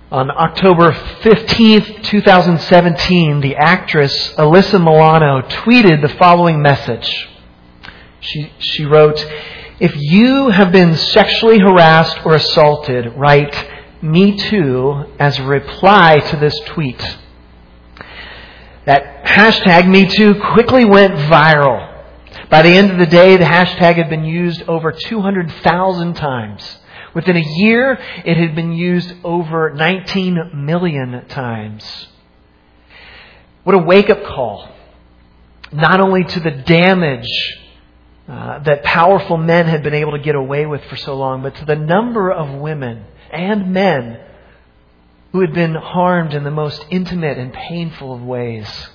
On October 15th, 2017, the actress Alyssa Milano tweeted the following message. She wrote, "If you have been sexually harassed or assaulted, write Me Too as a reply to this tweet." That hashtag Me Too quickly went viral. By the end of the day, the hashtag had been used over 200,000 times. Within a year, it had been used over 19 million times. What a wake-up call. Not only to the damage that powerful men had been able to get away with for so long, but to the number of women and men who had been harmed in the most intimate and painful of ways.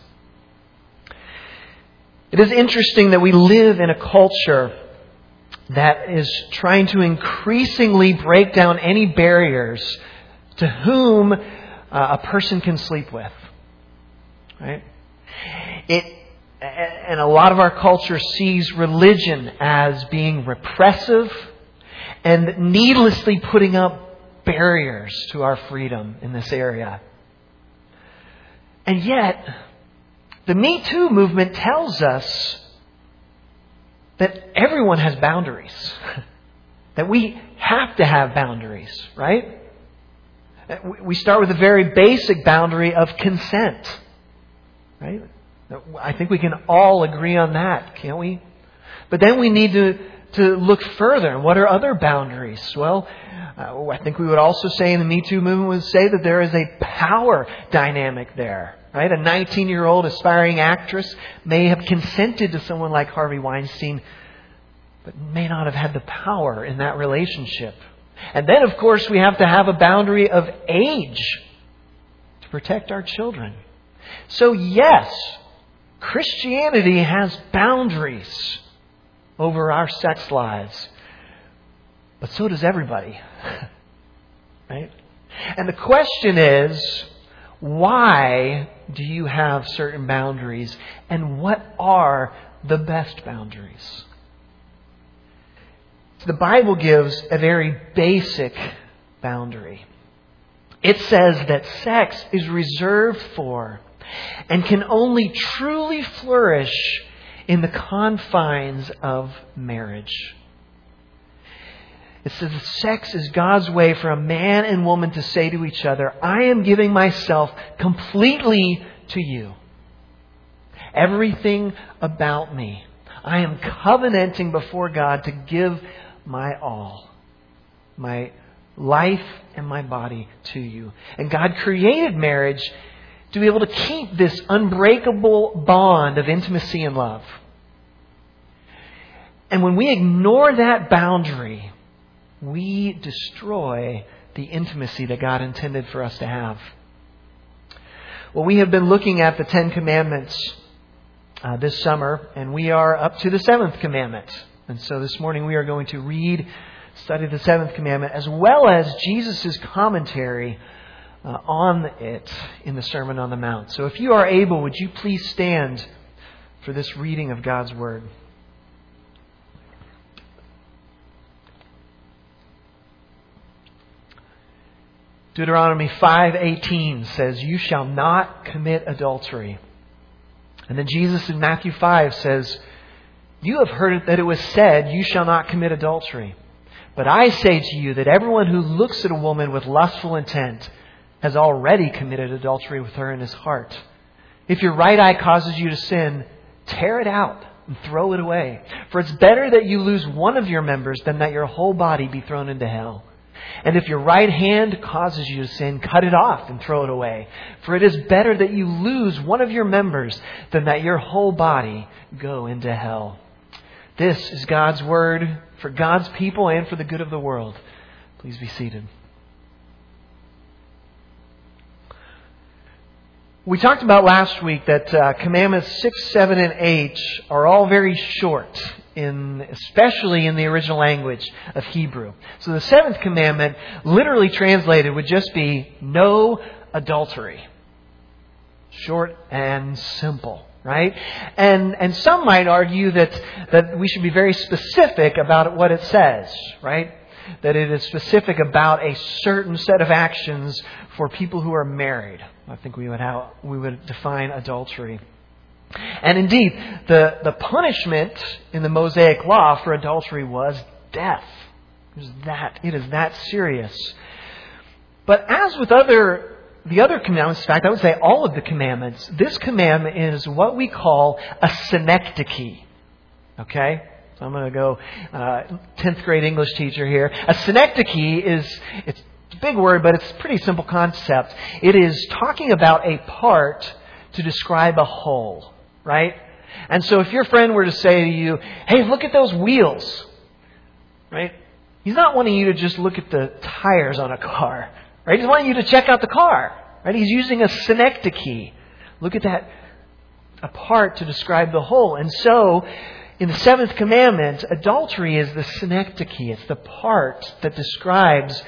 It is interesting that we live in a culture that is trying to increasingly break down any barriers to whom a person can sleep with. Right? And a lot of our culture sees religion as being repressive and needlessly putting up barriers to our freedom in this area. And yet, the Me Too movement tells us that everyone has boundaries. That we have to have boundaries, right? We start with a very basic boundary of consent, right? I think we can all agree on that, can't we? But then we need to look further. And what are other boundaries? Well, I think we would also say in the Me Too movement would say that there is a power dynamic there. Right? A 19-year-old aspiring actress may have consented to someone like Harvey Weinstein, but may not have had the power in that relationship. And then, of course, we have to have a boundary of age to protect our children. So, yes, Christianity has boundaries over our sex lives. But so does everybody. Right? And the question is, why do you have certain boundaries? And what are the best boundaries? The Bible gives a very basic boundary. It says that sex is reserved for and can only truly flourish in the confines of marriage. It says that sex is God's way for a man and woman to say to each other, I am giving myself completely to you. Everything about me. I am covenanting before God to give my all. My life and my body to you. And God created marriage to be able to keep this unbreakable bond of intimacy and love. And when we ignore that boundary, we destroy the intimacy that God intended for us to have. Well, we have been looking at the Ten Commandments this summer, and we are up to the seventh commandment. And so this morning we are going to study the seventh commandment, as well as Jesus' commentary on it in the Sermon on the Mount. So if you are able, would you please stand for this reading of God's Word? Deuteronomy 5:18 says, "You shall not commit adultery." And then Jesus in Matthew 5 says, "You have heard that it was said, 'You shall not commit adultery.' But I say to you that everyone who looks at a woman with lustful intent has already committed adultery with her in his heart. If your right eye causes you to sin, tear it out and throw it away. For it's better that you lose one of your members than that your whole body be thrown into hell. And if your right hand causes you to sin, cut it off and throw it away. For it is better that you lose one of your members than that your whole body go into hell." This is God's Word for God's people and for the good of the world. Please be seated. We talked about last week that Commandments 6, 7, and 8 are all very short, especially in the original language of Hebrew. So the seventh commandment, literally translated, would just be no adultery. Short and simple, right? And some might argue that we should be very specific about what it says, right? that it is specific about a certain set of actions for people who are married. I think we would define adultery. And indeed, the punishment in the Mosaic Law for adultery was death. It is that serious. But as with the other commandments, in fact, I would say all of the commandments, this commandment is what we call a synecdoche. Okay? So I'm going to go 10th grade English teacher here. A synecdoche it's a big word, but it's a pretty simple concept. It is talking about a part to describe a whole, right? And so if your friend were to say to you, hey, look at those wheels, right? He's not wanting you to just look at the tires on a car, right? He's wanting you to check out the car, right? He's using a synecdoche. Look at that, a part to describe the whole. And so, in the 7th commandment, adultery is the synecdoche. It's the part that describes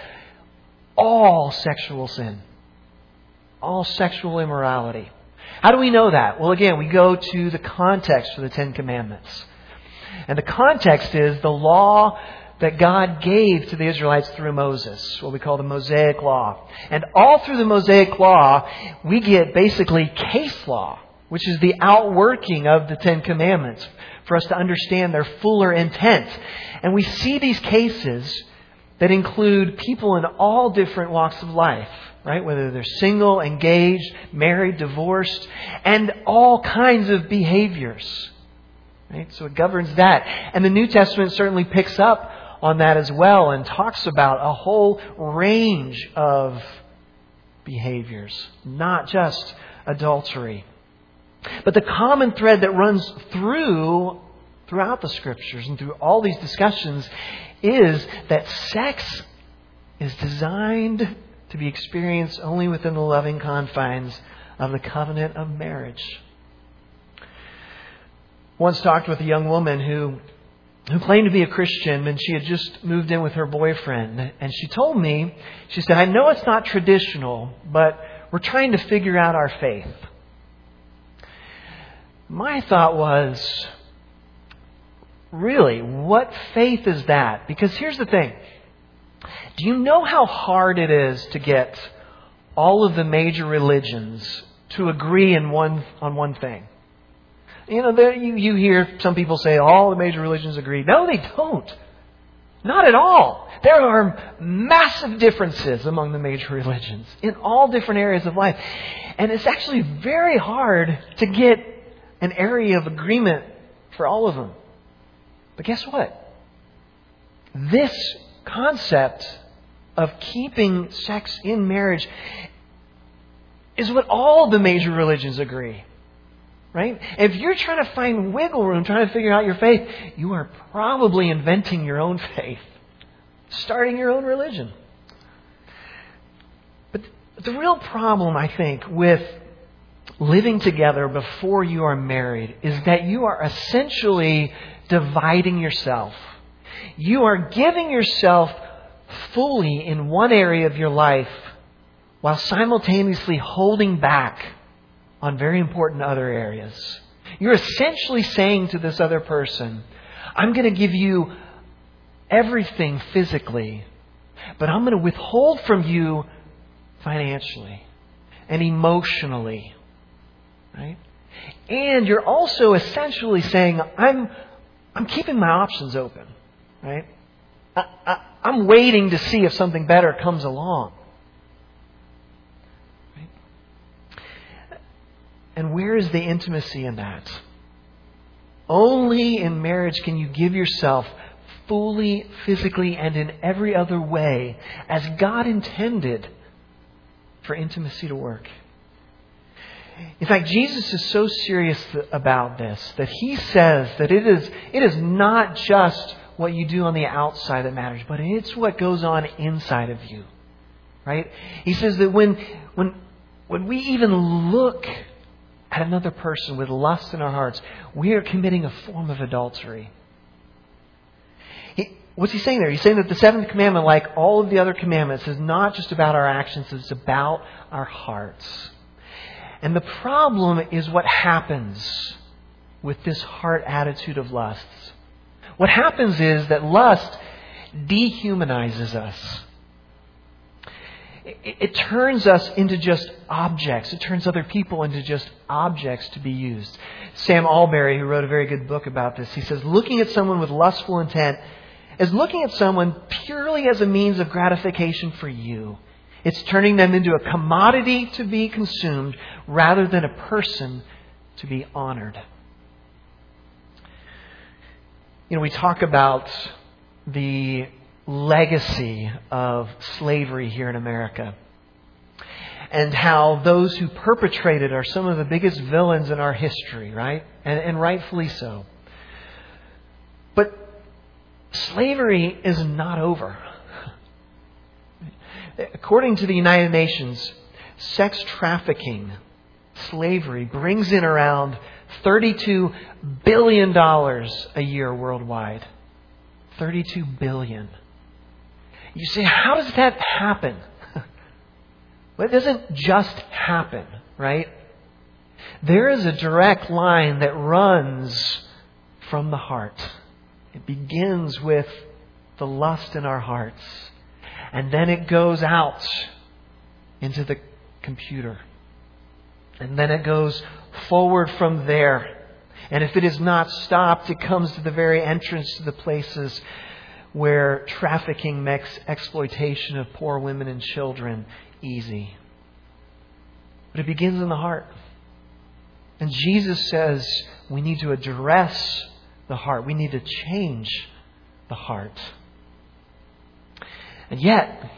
all sexual sin, all sexual immorality. How do we know that? Well, again, we go to the context for the 10 Commandments. And the context is the law that God gave to the Israelites through Moses, what we call the Mosaic Law. And all through the Mosaic Law, we get basically case law, which is the outworking of the 10 Commandments for us to understand their fuller intent. And we see these cases that include people in all different walks of life, right? Whether they're single, engaged, married, divorced, and all kinds of behaviors. Right? So it governs that. And the New Testament certainly picks up on that as well and talks about a whole range of behaviors, not just adultery. But the common thread that runs throughout the Scriptures and through all these discussions is that sex is designed to be experienced only within the loving confines of the covenant of marriage. Once talked with a young woman who claimed to be a Christian, and she had just moved in with her boyfriend. And she told me, she said, I know it's not traditional, but we're trying to figure out our faith. My thought was, really, what faith is that? Because here's the thing. Do you know how hard it is to get all of the major religions to agree on one thing? You know, you hear some people say all the major religions agree. No, they don't. Not at all. There are massive differences among the major religions in all different areas of life. And it's actually very hard to get an area of agreement for all of them. But guess what? This concept of keeping sex in marriage is what all the major religions agree. Right? If you're trying to find wiggle room, trying to figure out your faith, you are probably inventing your own faith. Starting your own religion. But the real problem, I think, with living together before you are married is that you are essentially dividing yourself. You are giving yourself fully in one area of your life while simultaneously holding back on very important other areas. You're essentially saying to this other person, I'm going to give you everything physically, but I'm going to withhold from you financially and emotionally. Right? And you're also essentially saying, I'm keeping my options open. Right? I'm waiting to see if something better comes along. And where is the intimacy in that? Only in marriage can you give yourself fully, physically, and in every other way as God intended for intimacy to work. In fact, Jesus is so serious about this that He says that it is not just what you do on the outside that matters, but it's what goes on inside of you. Right? He says that when we even look at another person with lust in our hearts, we are committing a form of adultery. What's he saying there? He's saying that the 7th commandment, like all of the other commandments, is not just about our actions, it's about our hearts. And the problem is what happens with this heart attitude of lust. What happens is that lust dehumanizes us. It turns us into just objects. It turns other people into just objects to be used. Sam Allberry, who wrote a very good book about this, he says, looking at someone with lustful intent is looking at someone purely as a means of gratification for you. It's turning them into a commodity to be consumed rather than a person to be honored. We talk about the legacy of slavery here in America and how those who perpetrated are some of the biggest villains in our history, right? And rightfully so. But slavery is not over. According to the United Nations, sex trafficking, slavery, brings in around $32 billion a year worldwide. $32 billion. You say, how does that happen? Well, it doesn't just happen, right? There is a direct line that runs from the heart. It begins with the lust in our hearts. And then it goes out into the computer. And then it goes forward from there. And if it is not stopped, it comes to the very entrance to the places where trafficking makes exploitation of poor women and children easy. But it begins in the heart. And Jesus says we need to address the heart. We need to change the heart. And yet,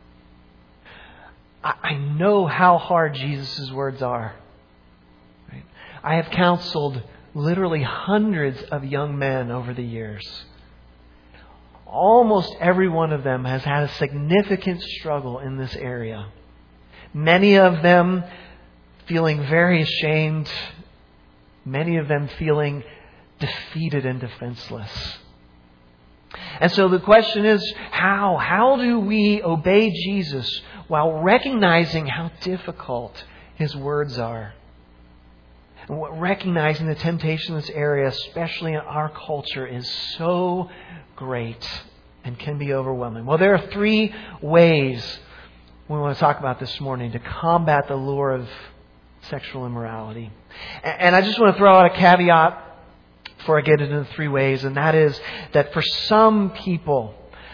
I know how hard Jesus' words are. Right? I have counseled literally hundreds of young men over the years. Almost every one of them has had a significant struggle in this area. Many of them feeling very ashamed. Many of them feeling defeated and defenseless. And so the question is, how? How do we obey Jesus while recognizing how difficult His words are? And recognizing the temptation in this area, especially in our culture, is so great and can be overwhelming. Well, there are 3 ways we want to talk about this morning to combat the lure of sexual immorality. And I just want to throw out a caveat before I get into the 3 ways, and that is that for some people,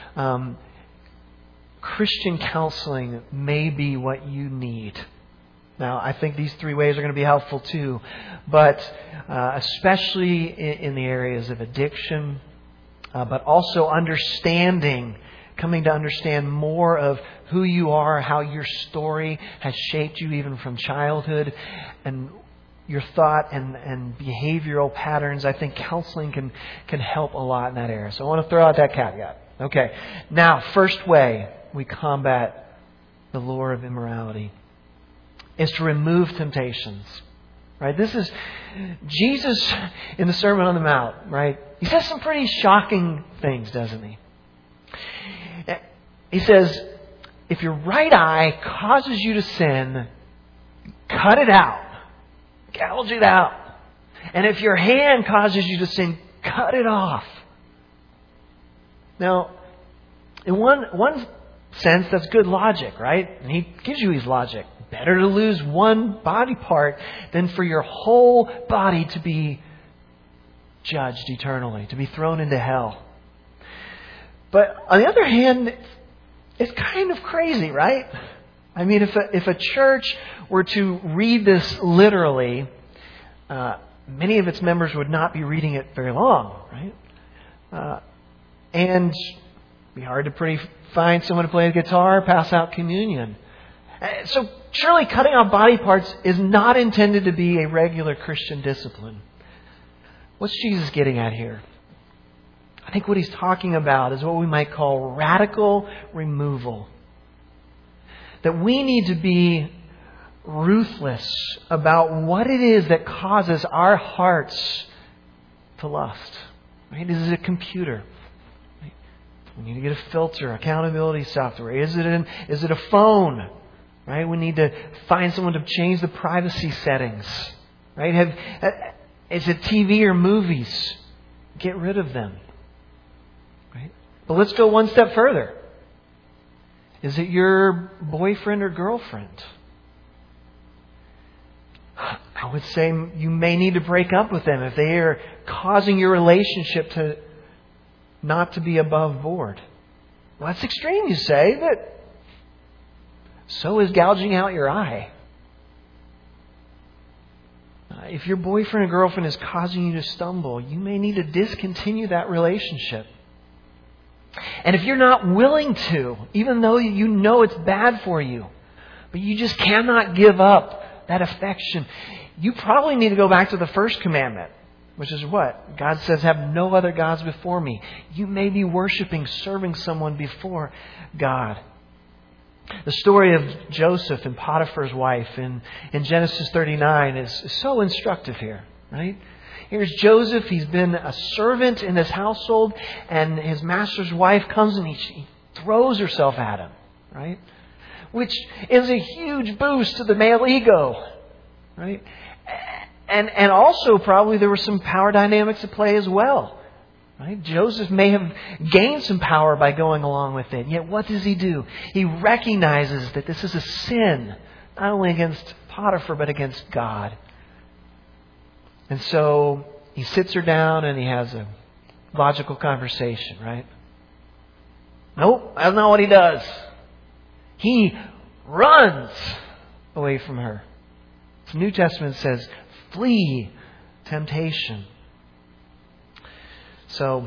Christian counseling may be what you need. Now, I think these 3 ways are going to be helpful too, but especially in the areas of addiction, but also coming to understand more of who you are, how your story has shaped you even from childhood, and your thought and behavioral patterns. I think counseling can help a lot in that area. So I want to throw out that caveat. Okay. Now, first way we combat the lure of immorality is to remove temptations. Right? This is Jesus in the Sermon on the Mount, right? He says some pretty shocking things, doesn't he? He says, if your right eye causes you to sin, cut it out. Gouge it out. And if your hand causes you to sin, cut it off. Now, in one sense, that's good logic, right? And He gives you His logic. Better to lose one body part than for your whole body to be judged eternally, to be thrown into hell. But on the other hand, it's kind of crazy, right? I mean, if a church were to read this literally, many of its members would not be reading it very long, right? And it'd be hard to find someone to play the guitar, pass out communion. So surely cutting off body parts is not intended to be a regular Christian discipline. What's Jesus getting at here? I think what He's talking about is what we might call radical removal. That we need to be ruthless about what it is that causes our hearts to lust. Right? Is it a computer? Right? We need to get a filter, accountability software. Is it a phone? Right? We need to find someone to change the privacy settings. Right? Is it TV or movies? Get rid of them. Right? But let's go one step further. Is it your boyfriend or girlfriend? I would say you may need to break up with them if they are causing your relationship to not to be above board. Well, that's extreme, you say, but so is gouging out your eye. If your boyfriend or girlfriend is causing you to stumble, you may need to discontinue that relationship. And if you're not willing to, even though you know it's bad for you, but you just cannot give up that affection, you probably need to go back to the first commandment, which is what? God says, have no other gods before me. You may be worshiping, serving someone before God. The story of Joseph and Potiphar's wife in Genesis 39 is so instructive here, right? Here's Joseph. He's been a servant in his household, and his master's wife comes and he throws herself at him, right? Which is a huge boost to the male ego, right? And also probably there were some power dynamics at play as well. Right? Joseph may have gained some power by going along with it. Yet what does he do? He recognizes that this is a sin, not only against Potiphar, but against God. And so he sits her down and he has a logical conversation, right? Nope, that's not what he does. He runs away from her. The New Testament says, flee temptation. So,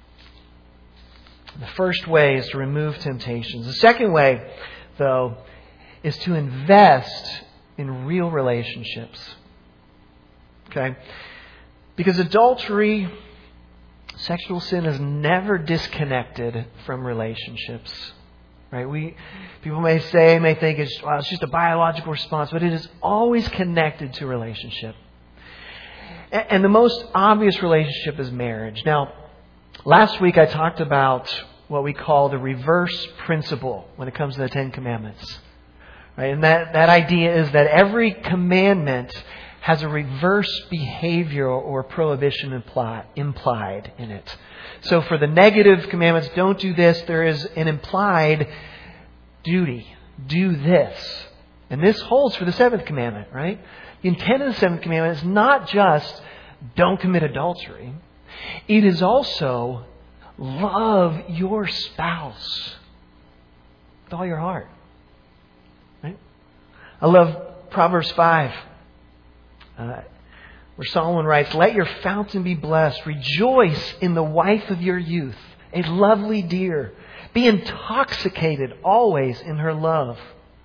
the first way is to remove temptations. The second way, though, is to invest in real relationships. Okay? Because adultery, sexual sin is never disconnected from relationships. Right? People may think it's just a biological response, but it is always connected to relationship. And the most obvious relationship is marriage. Now, last week I talked about what we call the reverse principle when it comes to the Ten Commandments. Right? And that idea is that every commandment has a reverse behavior or prohibition implied in it. So for the negative commandments, don't do this, there is an implied duty. Do this. And this holds for the seventh commandment, right? The intent of the seventh commandment is not just don't commit adultery. It is also love your spouse with all your heart. Right? I love Proverbs 5, where Solomon writes, let your fountain be blessed. Rejoice in the wife of your youth, a lovely deer. Be intoxicated always in her love.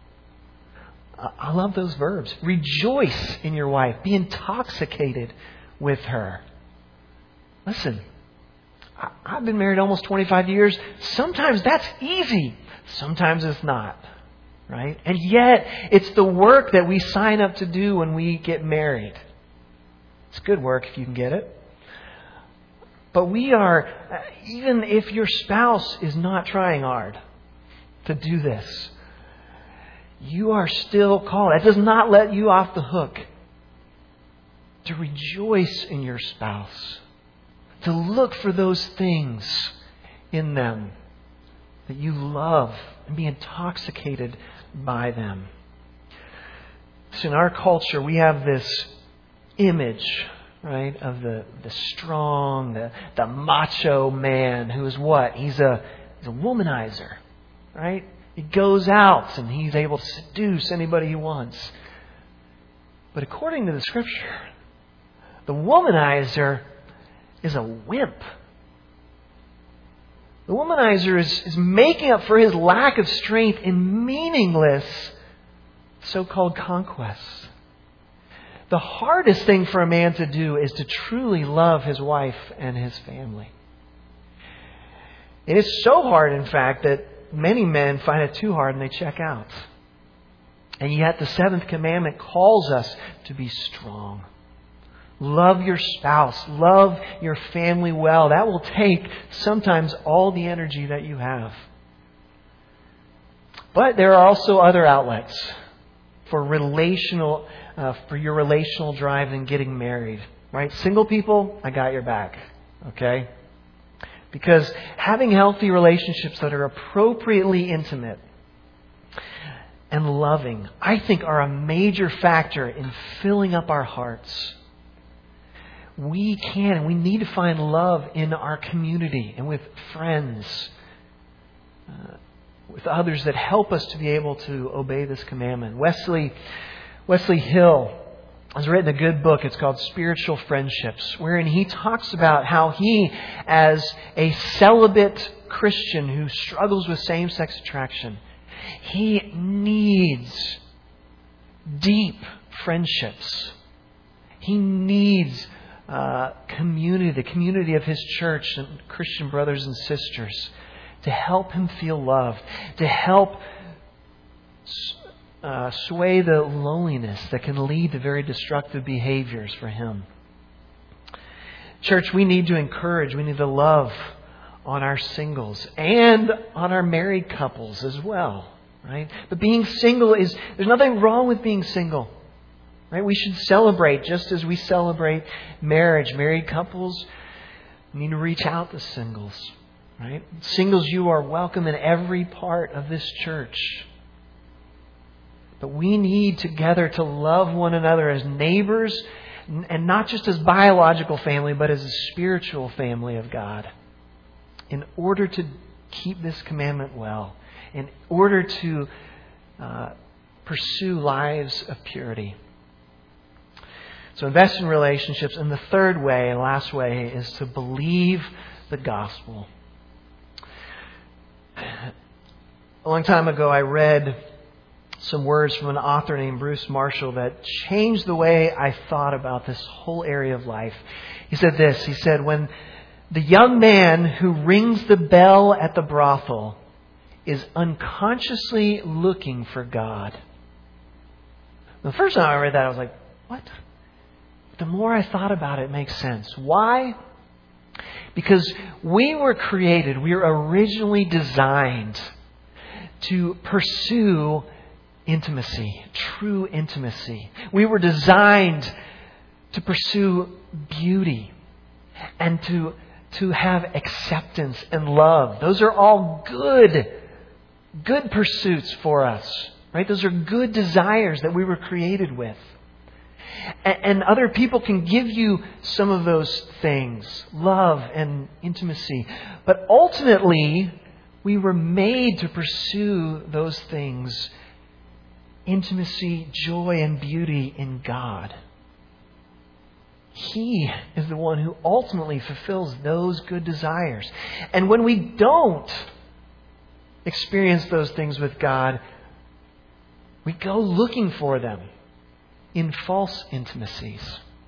I love those verbs. Rejoice in your wife. Be intoxicated with her. Listen, I've been married almost 25 years. Sometimes that's easy. Sometimes it's not. Right? And yet, it's the work that we sign up to do when we get married. It's good work if you can get it. But we are, even if your spouse is not trying hard to do this, you are still called. That does not let you off the hook. To rejoice in your spouse. To look for those things in them that you love and be intoxicated by them. So in our culture, we have this image, right, of the strong, the macho man who is what? He's a womanizer, right? He goes out and he's able to seduce anybody he wants. But according to the Scripture, the womanizer is a wimp. The womanizer is making up for his lack of strength in meaningless so-called conquests. The hardest thing for a man to do is to truly love his wife and his family. It is so hard, in fact, that many men find it too hard and they check out. And yet the seventh commandment calls us to be strong. Love your spouse. Love your family well. That will take sometimes all the energy that you have. But there are also other outlets for your relational drive in getting married. Right? Single people, I got your back. Okay? Because having healthy relationships that are appropriately intimate and loving, I think, are a major factor in filling up our hearts. We can and we need to find love in our community and with friends, with others that help us to be able to obey this commandment. Wesley Hill has written a good book. It's called Spiritual Friendships, wherein he talks about how he, as a celibate Christian who struggles with same-sex attraction, he needs deep friendships. He needs community, the community of his church and Christian brothers and sisters, to help him feel loved, to help sway the loneliness that can lead to very destructive behaviors for him. Church, we need to encourage, we need to love on our singles and on our married couples as well, right? But being single there's nothing wrong with being single, right? We should celebrate just as we celebrate marriage. Married couples need to reach out to singles, right? Singles, you are welcome in every part of this church. But we need together to love one another as neighbors, and not just as biological family, but as a spiritual family of God, in order to keep this commandment well, in order to pursue lives of purity. So invest in relationships. And the third way, and last way, is to believe the gospel. A long time ago, I read some words from an author named Bruce Marshall that changed the way I thought about this whole area of life. He said this. He said, when the young man who rings the bell at the brothel is unconsciously looking for God. The first time I read that, I was like, what? The more I thought about it, it makes sense. Why? Because we were originally designed to pursue intimacy, true intimacy. We were designed to pursue beauty and to have acceptance and love. Those are all good pursuits for us, right? Those are good desires that we were created with. And other people can give you some of those things, love and intimacy. But ultimately, we were made to pursue those things, intimacy, joy, and beauty in God. He is the one who ultimately fulfills those good desires. And when we don't experience those things with God, we go looking for them in false intimacies.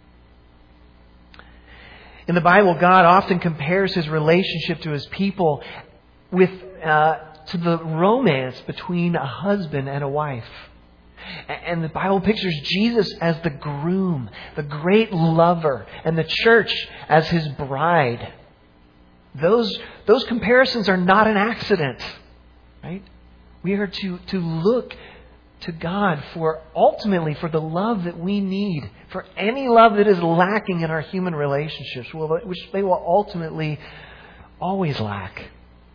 In the Bible, God often compares His relationship to His people to the romance between a husband and a wife. And the Bible pictures Jesus as the groom, the great lover, and the church as His bride. Those comparisons are not an accident, right? We are to look to God ultimately for the love that we need, for any love that is lacking in our human relationships, which they will ultimately always lack.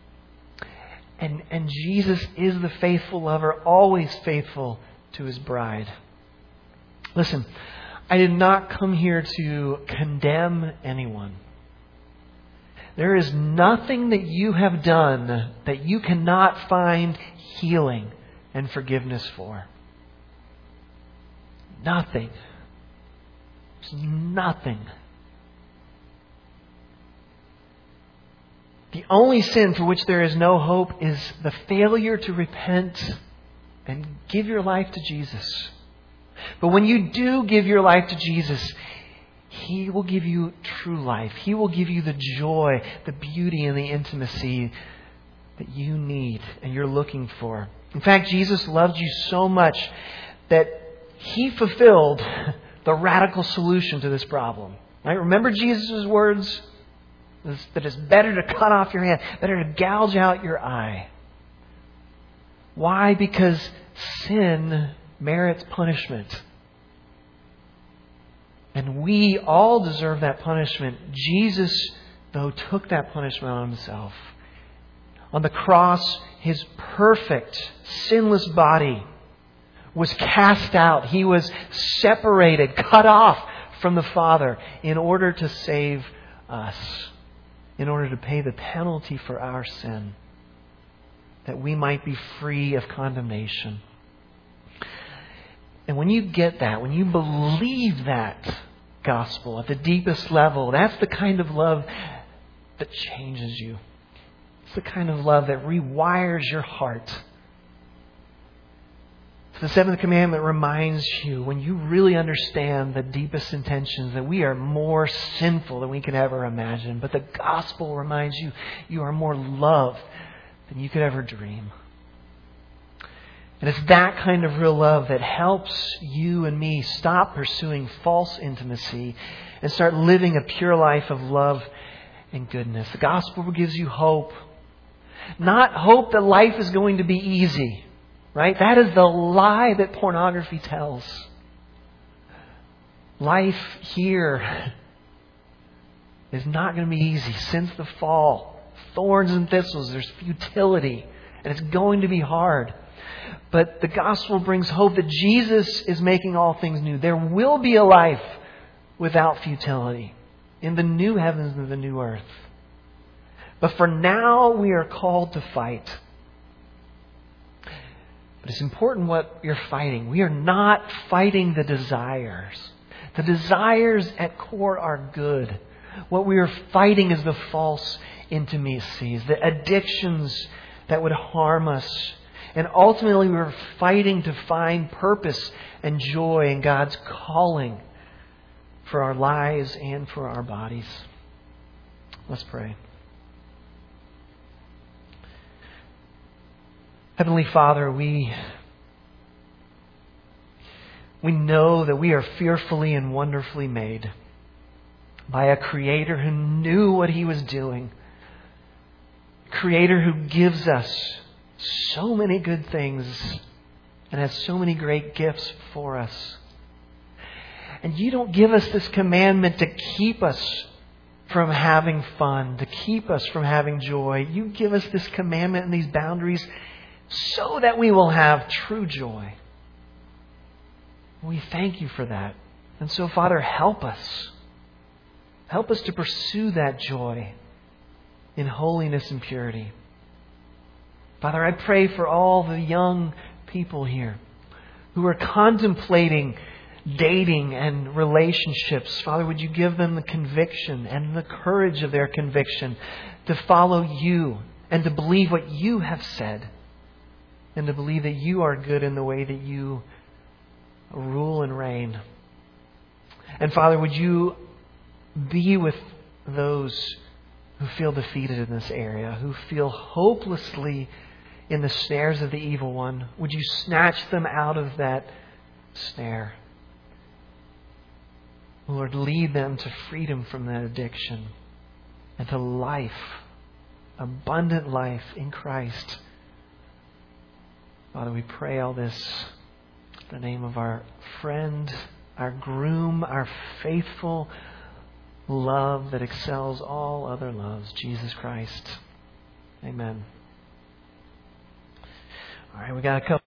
And Jesus is the faithful lover, always faithful to His bride. Listen, I did not come here to condemn anyone. There is nothing that you have done that you cannot find healing and forgiveness for. Nothing. There's nothing. The only sin for which there is no hope is the failure to repent and give your life to Jesus. But when you do give your life to Jesus, He will give you true life. He will give you the joy, the beauty, and the intimacy that you need and you're looking for. In fact, Jesus loved you so much that He fulfilled the radical solution to this problem. Right? Remember Jesus' words? That it's better to cut off your hand, better to gouge out your eye. Why? Because sin merits punishment. And we all deserve that punishment. Jesus though, took that punishment on himself. On the cross, his perfect, sinless body was cast out. He was separated, cut off from the Father in order to save us, in order to pay the penalty for our sin, that we might be free of condemnation. And when you get that, when you believe that gospel at the deepest level, that's the kind of love that changes you. It's the kind of love that rewires your heart. The seventh commandment reminds you, when you really understand the deepest intentions, that we are more sinful than we can ever imagine. But the gospel reminds you, you are more loved than you could ever dream. And it's that kind of real love that helps you and me stop pursuing false intimacy and start living a pure life of love and goodness. The gospel gives you hope. Not hope that life is going to be easy. Right? That is the lie that pornography tells. Life here is not going to be easy. Since the fall, thorns and thistles, there's futility, and it's going to be hard. But the gospel brings hope that Jesus is making all things new. There will be a life without futility in the new heavens and the new earth. But for now, we are called to fight. But it's important what you're fighting. We are not fighting the desires. The desires at core are good. What we are fighting is the false intimacies, the addictions that would harm us. And ultimately, we're fighting to find purpose and joy in God's calling for our lives and for our bodies. Let's pray. Heavenly Father, we know that we are fearfully and wonderfully made by a Creator who knew what He was doing. A Creator who gives us so many good things and has so many great gifts for us. And You don't give us this commandment to keep us from having fun, to keep us from having joy. You give us this commandment and these boundaries so that we will have true joy. We thank You for that. And so, Father, help us. Help us to pursue that joy in holiness and purity. Father, I pray for all the young people here who are contemplating dating and relationships. Father, would You give them the conviction and the courage of their conviction to follow You and to believe what You have said, and to believe that You are good in the way that You rule and reign. And Father, would You be with those who feel defeated in this area, who feel hopelessly in the snares of the evil one. Would You snatch them out of that snare? Lord, lead them to freedom from that addiction and to life, abundant life in Christ. Father, we pray all this in the name of our friend, our groom, our faithful love that excels all other loves, Jesus Christ. Amen. All right, we got a couple.